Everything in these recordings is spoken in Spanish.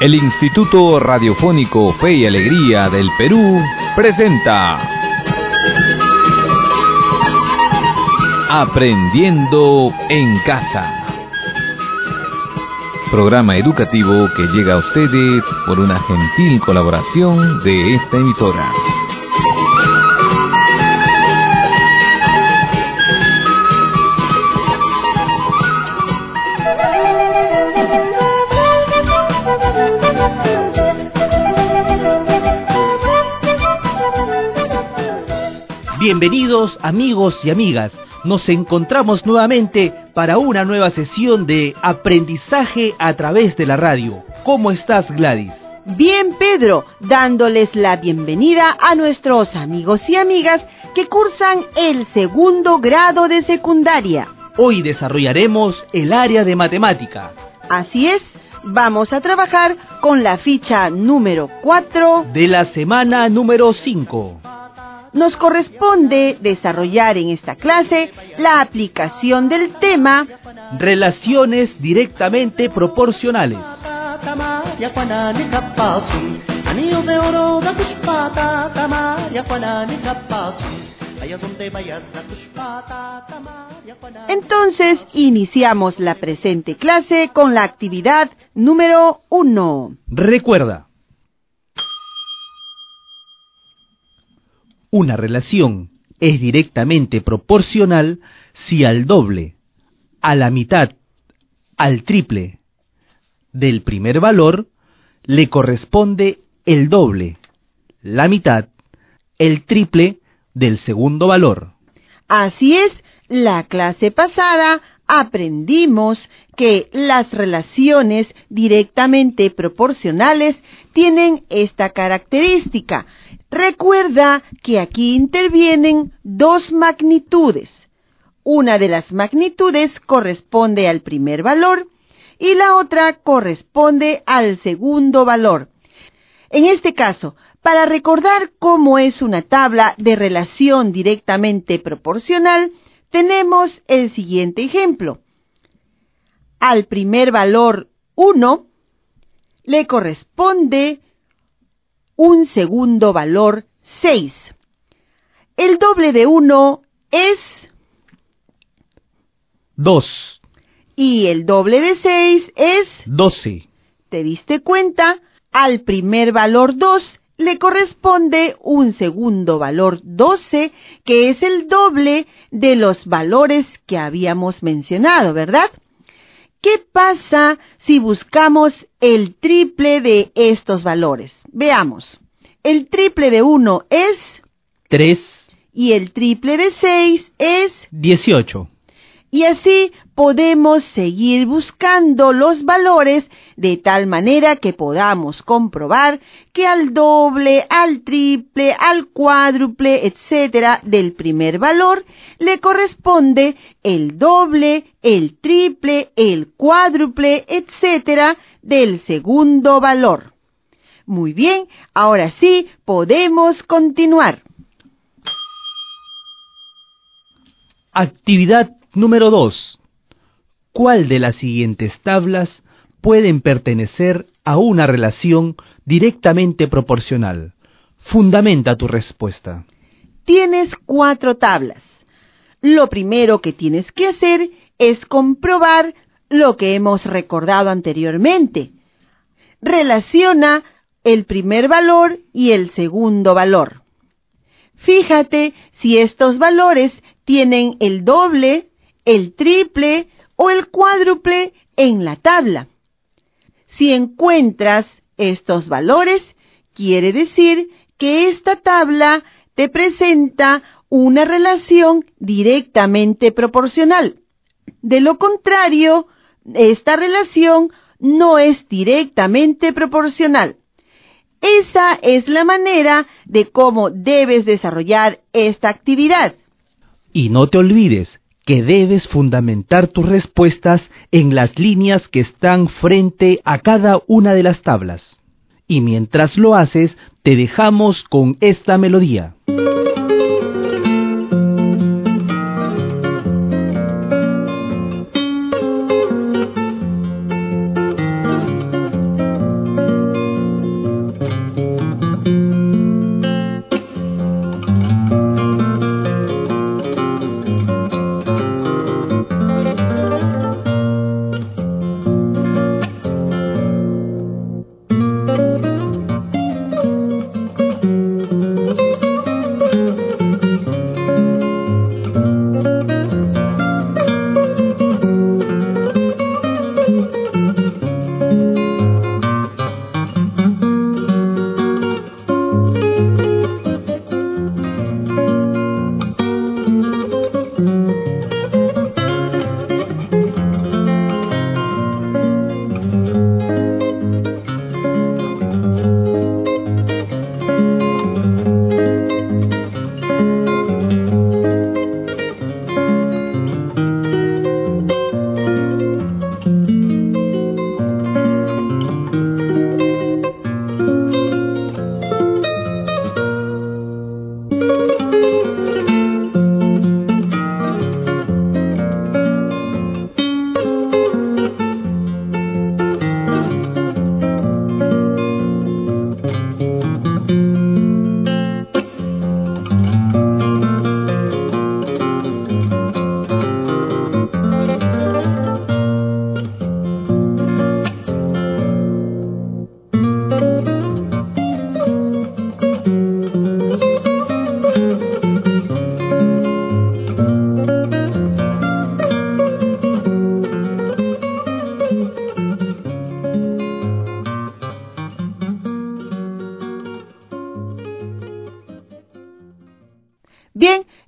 El Instituto Radiofónico Fe y Alegría del Perú presenta Aprendiendo en Casa. Programa educativo que llega a ustedes por una gentil colaboración de esta emisora. Bienvenidos amigos y amigas, nos encontramos nuevamente para una nueva sesión de aprendizaje a través de la radio. ¿Cómo estás, Gladys? Bien, Pedro, dándoles la bienvenida a nuestros amigos y amigas que cursan el segundo grado de secundaria. Hoy desarrollaremos el área de matemática. Así es, vamos a trabajar con la ficha número 4 de la semana número 5. Nos corresponde desarrollar en esta clase la aplicación del tema Relaciones directamente proporcionales. Entonces, iniciamos la presente clase con la actividad número 1. Recuerda. Una relación es directamente proporcional si al doble, a la mitad, al triple del primer valor le corresponde el doble, la mitad, el triple del segundo valor. Así es, la clase pasada aprendimos que las relaciones directamente proporcionales tienen esta característica. Recuerda que aquí intervienen dos magnitudes. Una de las magnitudes corresponde al primer valor y la otra corresponde al segundo valor. En este caso, para recordar cómo es una tabla de relación directamente proporcional, tenemos el siguiente ejemplo. Al primer valor 1 le corresponde un segundo valor 6. El doble de 1 es 2. Y el doble de 6 es 12. ¿Te diste cuenta? Al primer valor 2 le corresponde un segundo valor 12, que es el doble de los valores que habíamos mencionado, ¿verdad? ¿Qué pasa si buscamos el triple de estos valores? Veamos. El triple de 1 es 3. Y el triple de 6 es 18. Y así podemos seguir buscando los valores de tal manera que podamos comprobar que al doble, al triple, al cuádruple, etcétera, del primer valor le corresponde el doble, el triple, el cuádruple, etcétera, del segundo valor. Muy bien, ahora sí podemos continuar. Actividad número 2. ¿Cuál de las siguientes tablas pueden pertenecer a una relación directamente proporcional? Fundamenta tu respuesta. Tienes 4 tablas. Lo primero que tienes que hacer es comprobar lo que hemos recordado anteriormente. Relaciona el primer valor y el segundo valor. Fíjate si estos valores tienen el doble, el triple o el cuádruple en la tabla. Si encuentras estos valores, quiere decir que esta tabla te presenta una relación directamente proporcional. De lo contrario, esta relación no es directamente proporcional. Esa es la manera de cómo debes desarrollar esta actividad. Y no te olvides que debes fundamentar tus respuestas en las líneas que están frente a cada una de las tablas. Y mientras lo haces, te dejamos con esta melodía.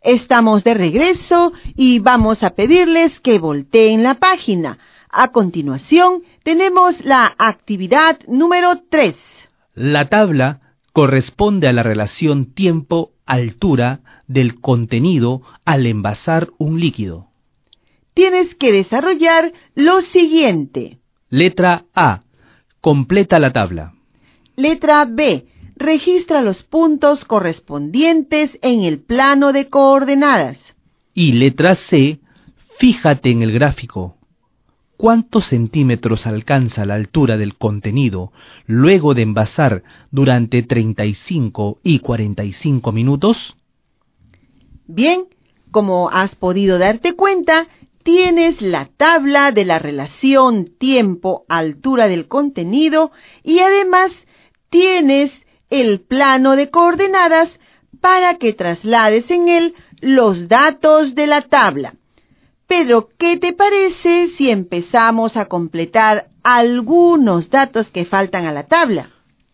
Estamos de regreso y vamos a pedirles que volteen la página. A continuación, tenemos la actividad número 3. La tabla corresponde a la relación tiempo-altura del contenido al envasar un líquido. Tienes que desarrollar lo siguiente. Letra A. Completa la tabla. Letra B. Registra los puntos correspondientes en el plano de coordenadas. Y letra C. Fíjate en el gráfico. ¿Cuántos centímetros alcanza la altura del contenido luego de envasar durante 35 y 45 minutos? Bien, como has podido darte cuenta, tienes la tabla de la relación tiempo-altura del contenido y además tienes el plano de coordenadas para que traslades en él los datos de la tabla. Pero, ¿qué te parece si empezamos a completar algunos datos que faltan a la tabla?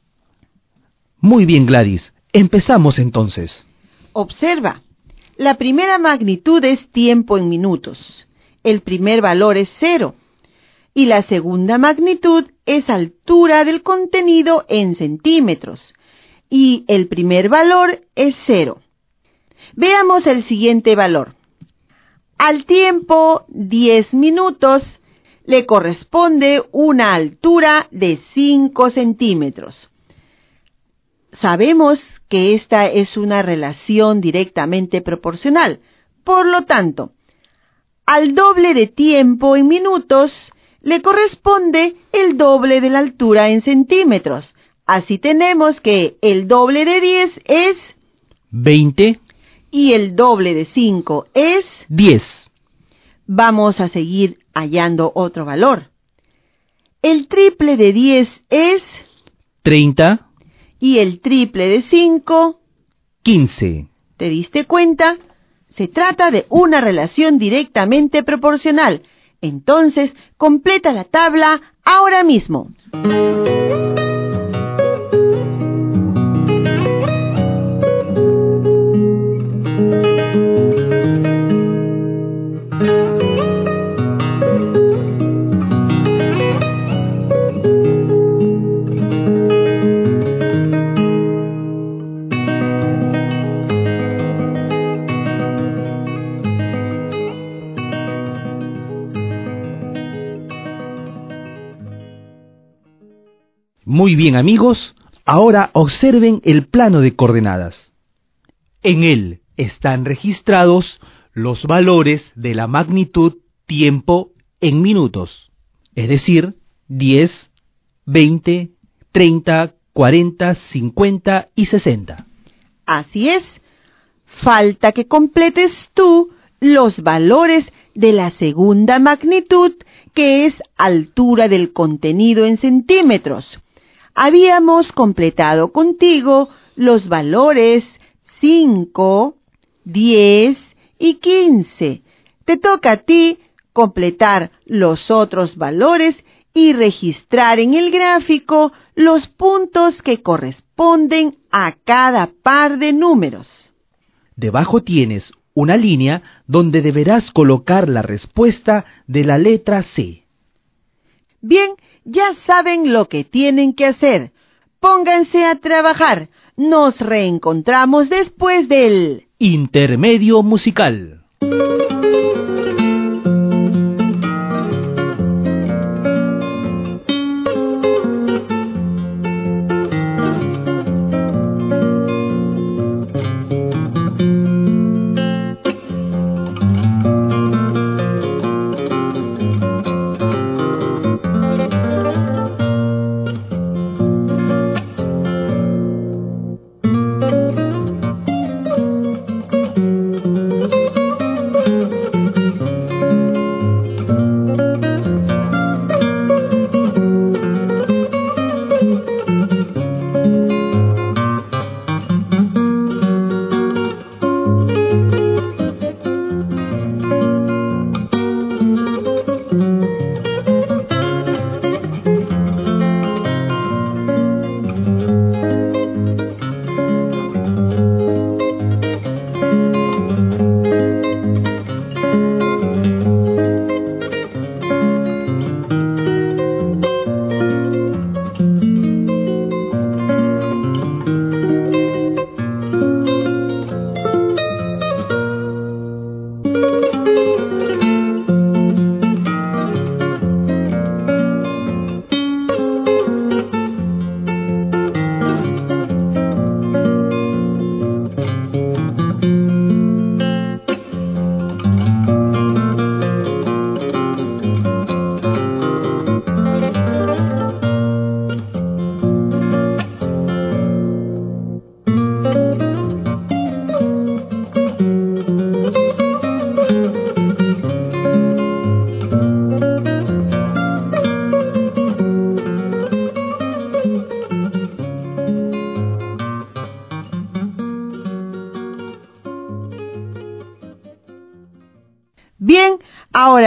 Muy bien, Gladys. Empezamos entonces. Observa, la primera magnitud es tiempo en minutos. El primer valor es 0. Y la segunda magnitud es altura del contenido en centímetros. Y el primer valor es 0. Veamos el siguiente valor. Al tiempo 10 minutos le corresponde una altura de 5 centímetros. Sabemos que esta es una relación directamente proporcional. Por lo tanto, al doble de tiempo en minutos le corresponde el doble de la altura en centímetros. Así tenemos que el doble de 10 es 20 y el doble de 5 es 10. Vamos a seguir hallando otro valor. El triple de 10 es 30. Y el triple de 5, 15. ¿Te diste cuenta? Se trata de una relación directamente proporcional. Entonces, completa la tabla ahora mismo. Muy bien, amigos, ahora observen el plano de coordenadas. En él están registrados los valores de la magnitud tiempo en minutos, es decir, 10, 20, 30, 40, 50 y 60. Así es. Falta que completes tú los valores de la segunda magnitud, que es altura del contenido en centímetros. Habíamos completado contigo los valores 5, 10 y 15. Te toca a ti completar los otros valores y registrar en el gráfico los puntos que corresponden a cada par de números. Debajo tienes una línea donde deberás colocar la respuesta de la letra C. Bien, ya saben lo que tienen que hacer. Pónganse a trabajar. Nos reencontramos después del intermedio musical.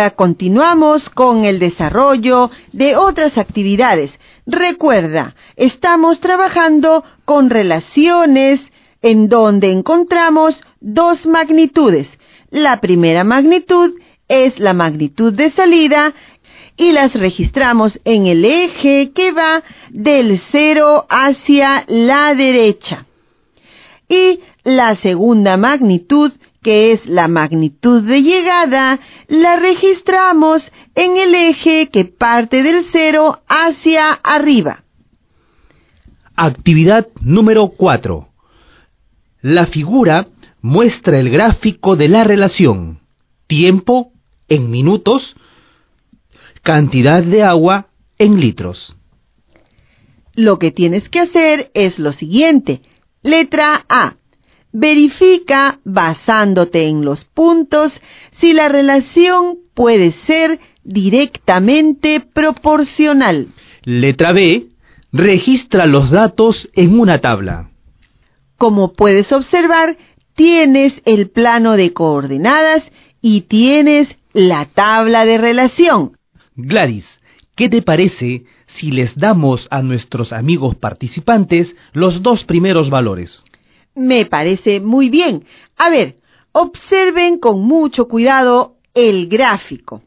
Ahora continuamos con el desarrollo de otras actividades. Recuerda, estamos trabajando con relaciones en donde encontramos dos magnitudes. La primera magnitud es la magnitud de salida y las registramos en el eje que va del 0 hacia la derecha. Y la segunda magnitud, que es la magnitud de llegada, la registramos en el eje que parte del 0 hacia arriba. Actividad número 4. La figura muestra el gráfico de la relación tiempo en minutos, cantidad de agua en litros. Lo que tienes que hacer es lo siguiente. Letra A. Verifica, basándote en los puntos, si la relación puede ser directamente proporcional. Letra B. Registra los datos en una tabla. Como puedes observar, tienes el plano de coordenadas y tienes la tabla de relación. Gladys, ¿qué te parece si les damos a nuestros amigos participantes los dos primeros valores? Me parece muy bien. A ver, observen con mucho cuidado el gráfico.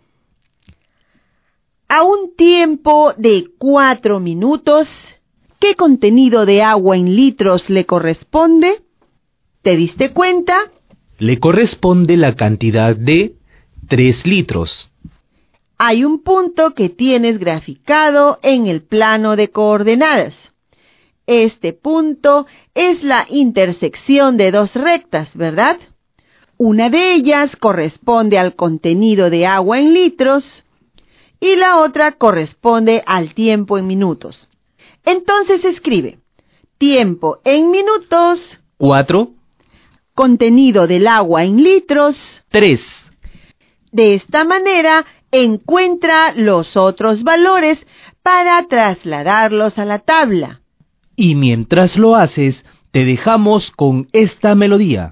A un tiempo de 4 minutos, ¿qué contenido de agua en litros le corresponde? ¿Te diste cuenta? Le corresponde la cantidad de 3 litros. Hay un punto que tienes graficado en el plano de coordenadas. Este punto es la intersección de dos rectas, ¿verdad? Una de ellas corresponde al contenido de agua en litros y la otra corresponde al tiempo en minutos. Entonces escribe, tiempo en minutos, 4, contenido del agua en litros, 3. De esta manera, encuentra los otros valores para trasladarlos a la tabla. Y mientras lo haces, te dejamos con esta melodía.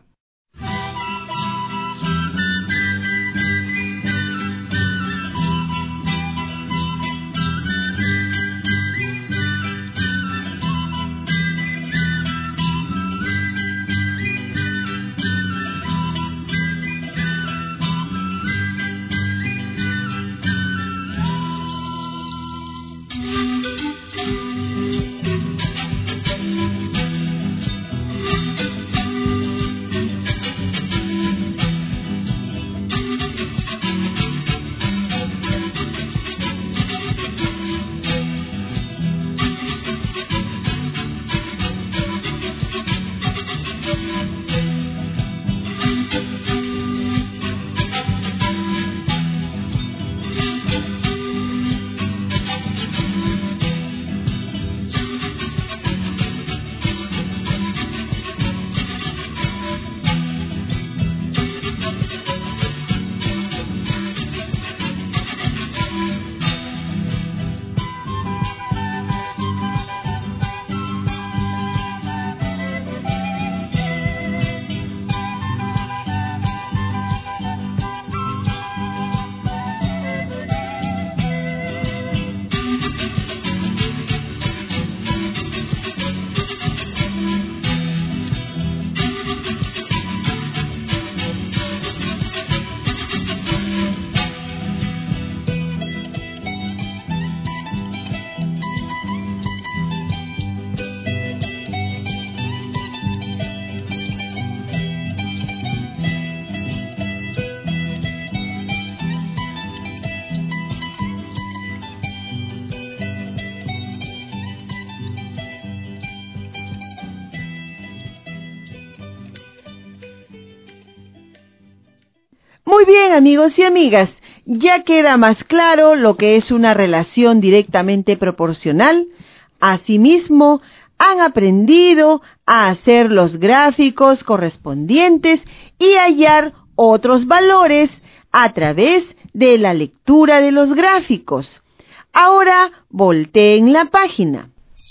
Muy bien, amigos y amigas, ya queda más claro lo que es una relación directamente proporcional. Asimismo, han aprendido a hacer los gráficos correspondientes y hallar otros valores a través de la lectura de los gráficos. Ahora volteen la página.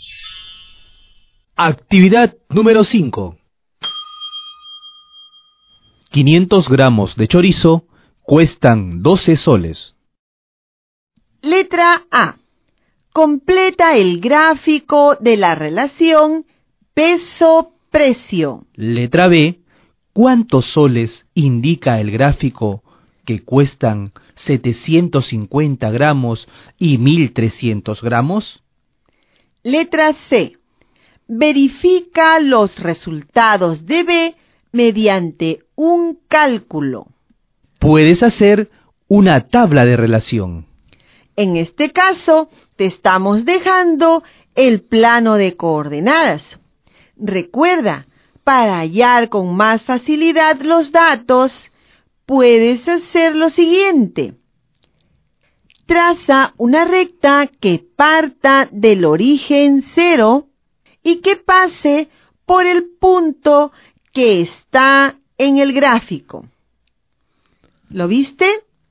Actividad número 5. 500 gramos de chorizo Cuestan 12 soles. Letra A. Completa el gráfico de la relación peso-precio. Letra B. ¿Cuántos soles indica el gráfico que cuestan 750 gramos y 1300 gramos? Letra C. Verifica los resultados de B mediante un cálculo. Puedes hacer una tabla de relación. En este caso, te estamos dejando el plano de coordenadas. Recuerda, para hallar con más facilidad los datos, puedes hacer lo siguiente. Traza una recta que parta del origen 0 y que pase por el punto que está en el gráfico. ¿Lo viste?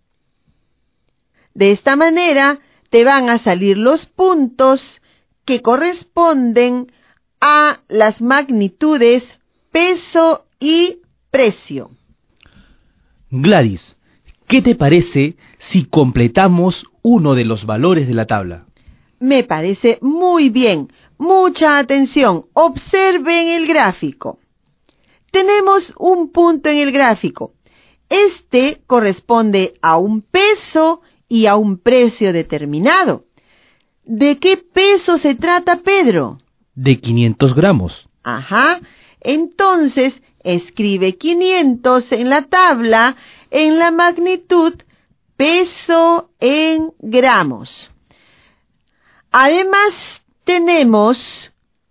De esta manera te van a salir los puntos que corresponden a las magnitudes peso y precio. Gladys, ¿qué te parece si completamos uno de los valores de la tabla? Me parece muy bien. Mucha atención. Observen el gráfico. Tenemos un punto en el gráfico. Este corresponde a un peso y a un precio determinado. ¿De qué peso se trata, Pedro? De 500 gramos. Ajá. Entonces, escribe 500 en la tabla en la magnitud peso en gramos. Además, tenemos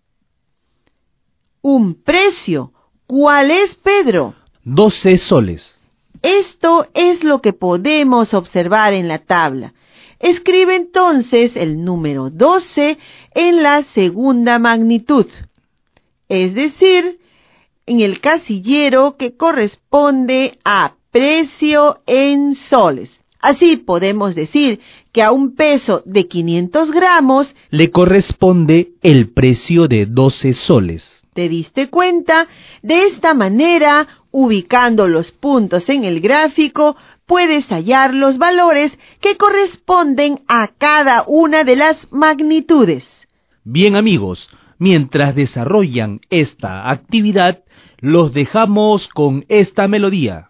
un precio. ¿Cuál es, Pedro? 12 soles. Esto es lo que podemos observar en la tabla. Escribe entonces el número 12 en la segunda magnitud, es decir, en el casillero que corresponde a precio en soles. Así podemos decir que a un peso de 500 gramos le corresponde el precio de 12 soles. ¿Te diste cuenta? De esta manera, ubicando los puntos en el gráfico, puedes hallar los valores que corresponden a cada una de las magnitudes. Bien, amigos, mientras desarrollan esta actividad, los dejamos con esta melodía.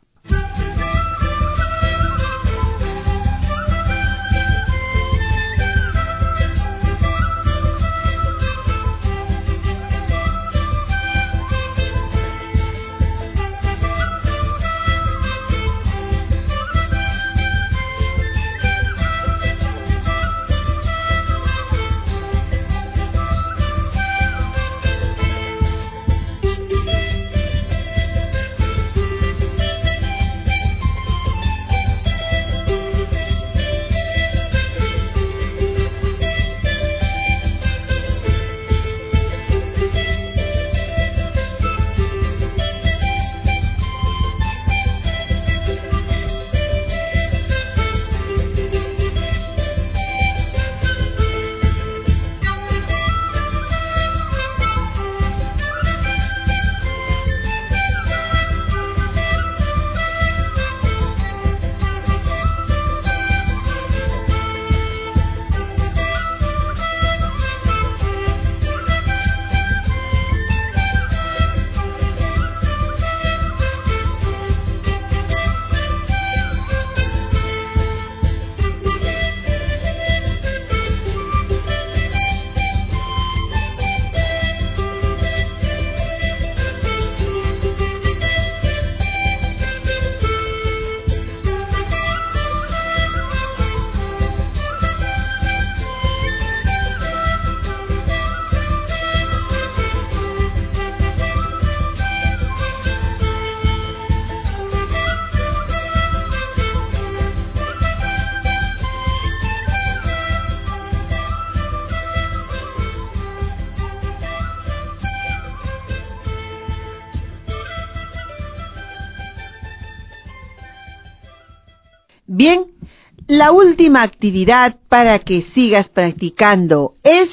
Bien, la última actividad para que sigas practicando es...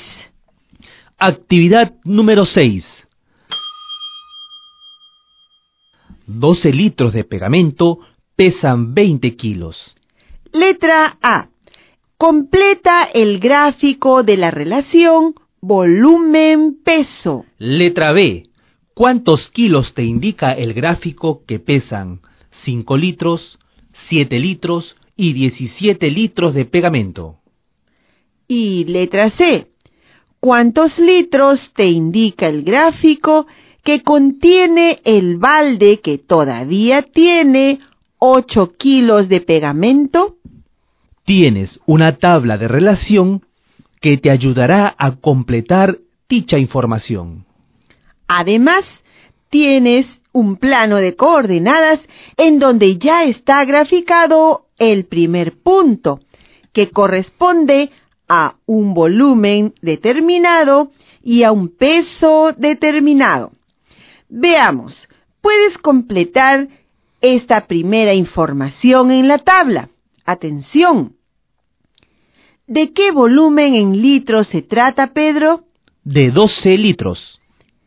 Actividad número 6. 12 litros de pegamento pesan 20 kilos. Letra A. Completa el gráfico de la relación volumen-peso. Letra B. ¿Cuántos kilos te indica el gráfico que pesan 5 litros, 7 litros y 17 litros de pegamento? Y letra C. ¿Cuántos litros te indica el gráfico que contiene el balde que todavía tiene 8 kilos de pegamento? Tienes una tabla de relación que te ayudará a completar dicha información. Además, tienes un plano de coordenadas en donde ya está graficado el primer punto, que corresponde a un volumen determinado y a un peso determinado. Veamos, puedes completar esta primera información en la tabla. Atención. ¿De qué volumen en litros se trata, Pedro? De 12 litros.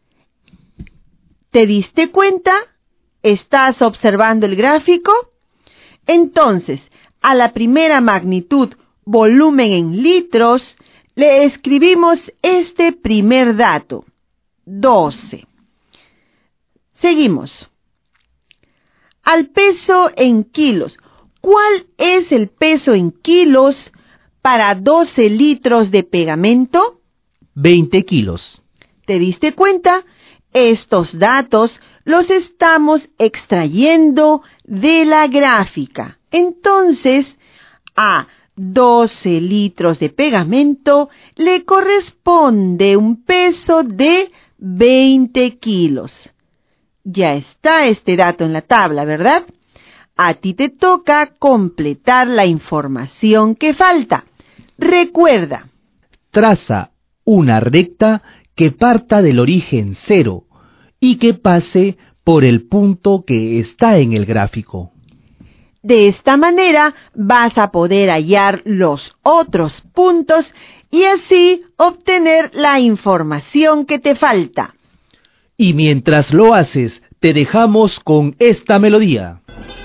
¿Te diste cuenta? ¿Estás observando el gráfico? Entonces, a la primera magnitud, volumen en litros, le escribimos este primer dato, 12. Seguimos. Al peso en kilos. ¿Cuál es el peso en kilos para 12 litros de pegamento? 20 kilos. ¿Te diste cuenta? Estos datos los estamos extrayendo de la gráfica. Entonces, a 12 litros de pegamento le corresponde un peso de 20 kilos. Ya está este dato en la tabla, ¿verdad? A ti te toca completar la información que falta. Recuerda. Traza una recta que parta del origen 0 y que pase por el punto que está en el gráfico. De esta manera vas a poder hallar los otros puntos y así obtener la información que te falta. Y mientras lo haces, te dejamos con esta melodía.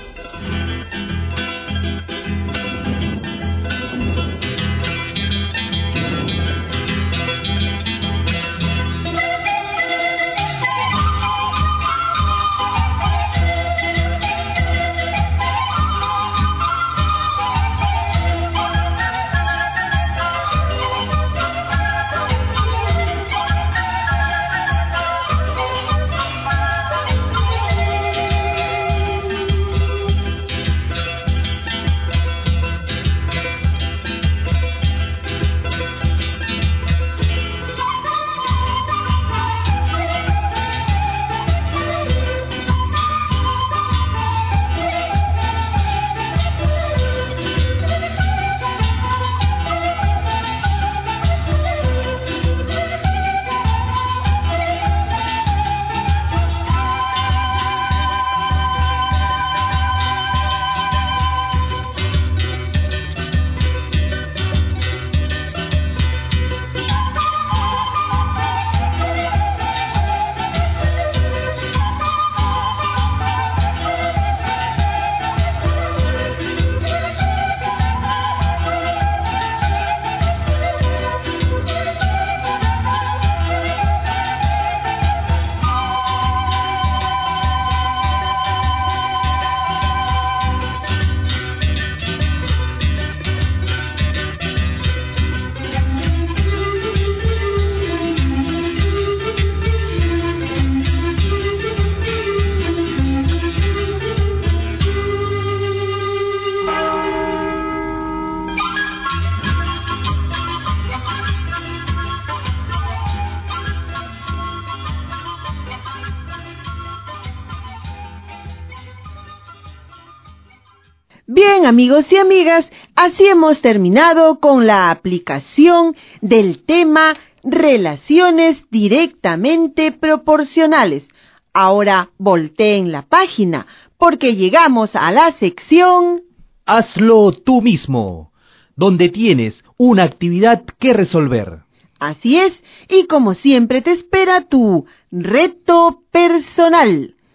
Bien, amigos y amigas, así hemos terminado con la aplicación del tema relaciones directamente proporcionales. Ahora volteen la página porque llegamos a la sección Hazlo tú mismo, donde tienes una actividad que resolver. Así es, y como siempre te espera tu reto personal.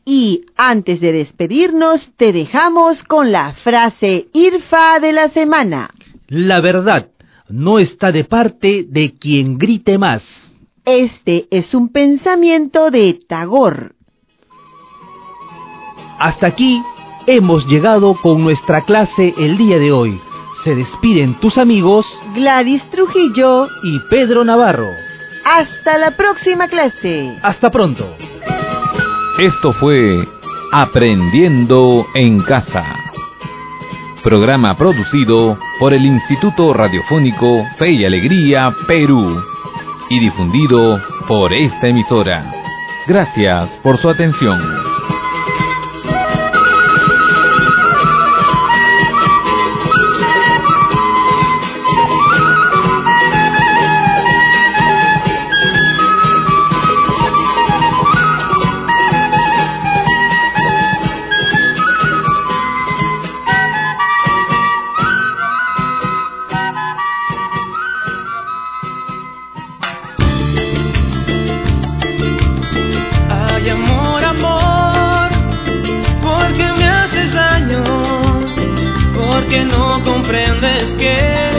Y antes de despedirnos, te dejamos con la frase IRFA de la semana. La verdad no está de parte de quien grite más. Este es un pensamiento de Tagore. Hasta aquí hemos llegado con nuestra clase el día de hoy. Se despiden tus amigos Gladys Trujillo y Pedro Navarro. Hasta la próxima clase. Hasta pronto. Esto fue Aprendiendo en Casa. Programa producido por el Instituto Radiofónico Fe y Alegría, Perú. Y difundido por esta emisora. Gracias por su atención. Que no comprendes que